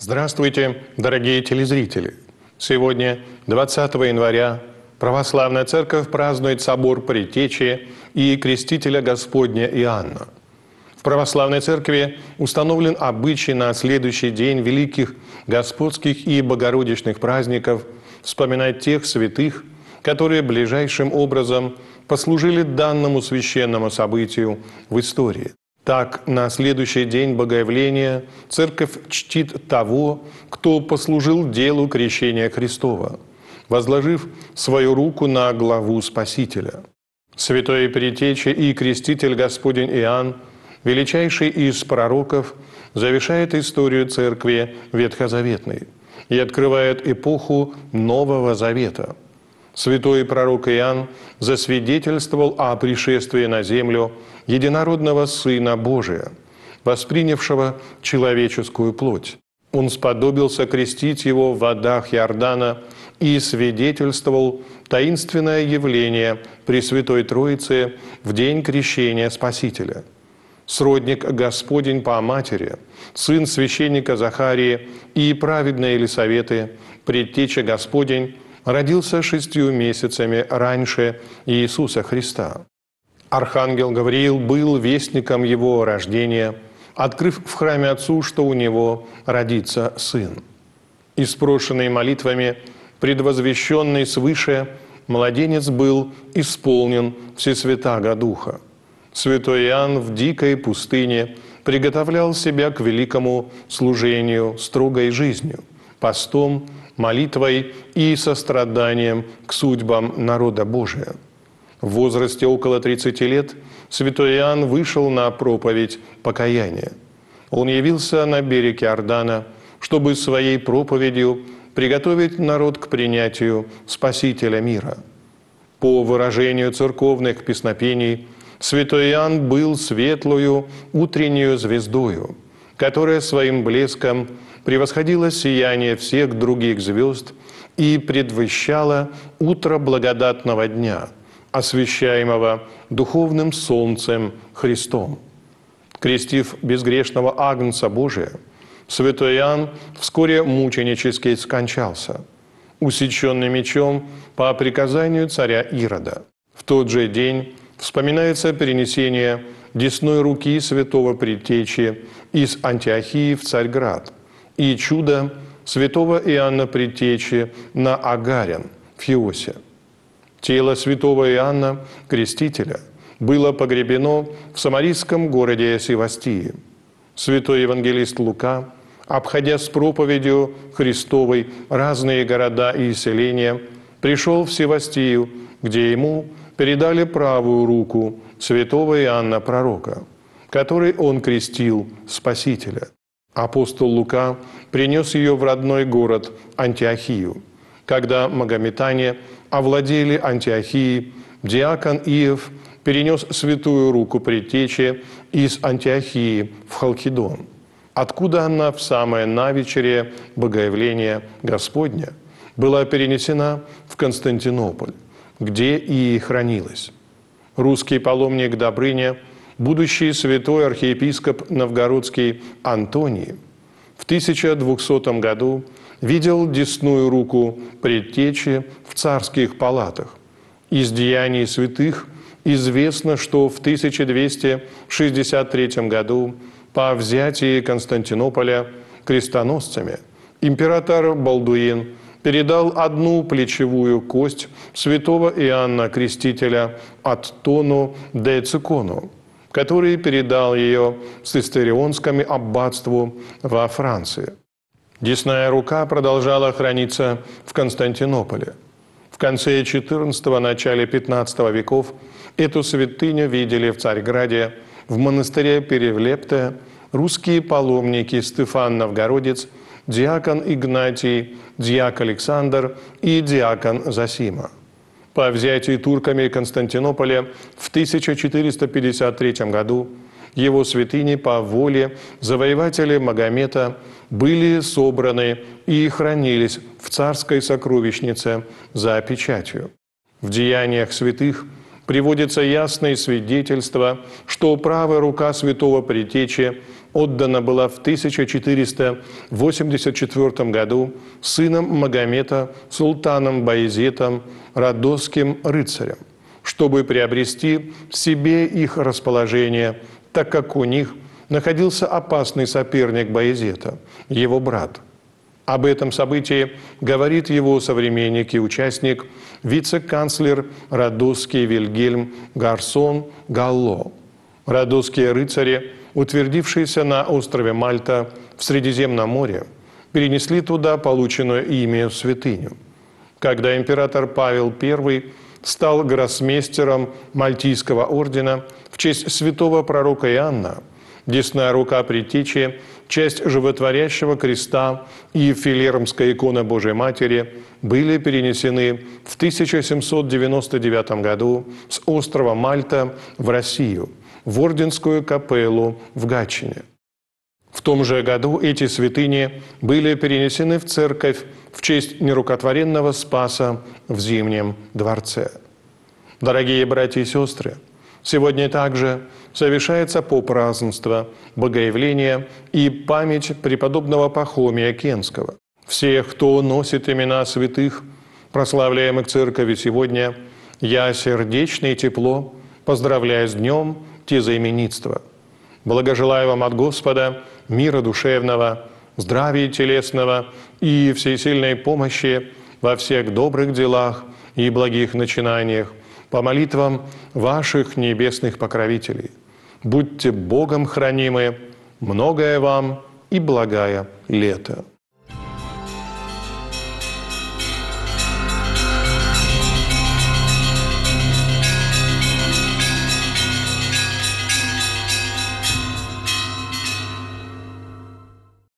Здравствуйте, дорогие телезрители! Сегодня, 20 января, Православная Церковь празднует собор Предтечи и Крестителя Господня Иоанна. В Православной Церкви установлен обычай на следующий день великих господских и богородичных праздников вспоминать тех святых, которые ближайшим образом послужили данному священному событию в истории. Так, на следующий день Богоявления Церковь чтит того, кто послужил делу крещения Христова, возложив свою руку на главу Спасителя. Святой Предтеча и Креститель Господень Иоанн, величайший из пророков, завершает историю Церкви ветхозаветной и открывает эпоху Нового Завета. Святой пророк Иоанн засвидетельствовал о пришествии на землю единородного Сына Божия, воспринявшего человеческую плоть. Он сподобился крестить его в водах Иордана и свидетельствовал таинственное явление Пресвятой Троицы в день крещения Спасителя. Сродник Господень по матери, сын священника Захарии и праведной Елисаветы, Предтеча Господень, родился 6 месяцами раньше Иисуса Христа. Архангел Гавриил был вестником его рождения, открыв в храме Отцу, что у него родится сын. И спрошенный молитвами, предвозвещенный свыше, младенец был исполнен Всесвятаго Духа. Святой Иоанн в дикой пустыне приготовлял себя к великому служению строгой жизнью, постом, молитвой и состраданием к судьбам народа Божия. В возрасте около 30 лет святой Иоанн вышел на проповедь покаяния. Он явился на берег Иордана, чтобы своей проповедью приготовить народ к принятию Спасителя мира. По выражению церковных песнопений, святой Иоанн был светлую утреннюю звездою, которая своим блеском превосходила сияние всех других звезд и предвещала утро благодатного дня, освящаемого духовным солнцем Христом. Крестив безгрешного Агнца Божия, святой Иоанн вскоре мученически скончался, усеченный мечом по приказанию царя Ирода. В тот же день вспоминается перенесение десной руки святого Предтечи из Антиохии в Царьград и чудо святого Иоанна Предтечи на Агарин в Фиосе. Тело святого Иоанна Крестителя было погребено в самарийском городе Севастии. Святой евангелист Лука, обходя с проповедью Христовой разные города и селения, пришел в Севастию, где ему передали правую руку святого Иоанна Пророка, который он крестил Спасителя. Апостол Лука принес ее в родной город Антиохию. Когда магометане овладели Антиохией, диакон Иов перенес святую руку Предтечи из Антиохии в Халкидон, откуда она в самое навечерие Богоявления Господня была перенесена в Константинополь, где и хранилась. Русский паломник Добрыня, будущий святой архиепископ новгородский Антоний, в 1200 году видел десную руку Предтечи в царских палатах. Из деяний святых известно, что в 1263 году по взятии Константинополя крестоносцами император Балдуин передал одну плечевую кость святого Иоанна Крестителя Аттону де Цикону, который передал ее цистерионскому аббатству во Франции. Десная рука продолжала храниться в Константинополе. В конце XIV – начале XV веков эту святыню видели в Царьграде, в монастыре Перевлепте, русские паломники Стефан Новгородец, диакон Игнатий, диак Александр и диакон Зосима. По взятии турками Константинополя в 1453 году его святыни по воле завоевателя Магомета были собраны и хранились в царской сокровищнице за печатью. В деяниях святых приводится ясное свидетельство, что правая рука святого Предтечи отдана была в 1484 году сыном Магомета, султаном Баязитом, радосским рыцарем, чтобы приобрести себе их расположение, так как у них находился опасный соперник Баязита, его брат. Об этом событии говорит его современник и участник, вице-канцлер радосский Вильгельм Гарсон Галло. Радосские рыцари, утвердившиеся на острове Мальта в Средиземном море, перенесли туда полученную ими святыню. Когда император Павел I стал гроссмейстером Мальтийского ордена в честь святого пророка Иоанна, десная рука предтечи, часть животворящего креста и филермская икона Божией Матери были перенесены в 1799 году с острова Мальта в Россию, в Орденскую капеллу в Гатчине. В том же году эти святыни были перенесены в церковь в честь нерукотворенного Спаса в Зимнем дворце. Дорогие братья и сестры, сегодня также совершается попразднество, богоявление и память преподобного Пахомия Кенского. Всех, кто носит имена святых, прославляемых Церковью сегодня, я сердечно и тепло поздравляю с днем тезаименитства. Благожелаю вам от Господа мира душевного, здравия телесного и всесильной помощи во всех добрых делах и благих начинаниях, по молитвам ваших небесных покровителей. Будьте Богом хранимы, многое вам и благая лето.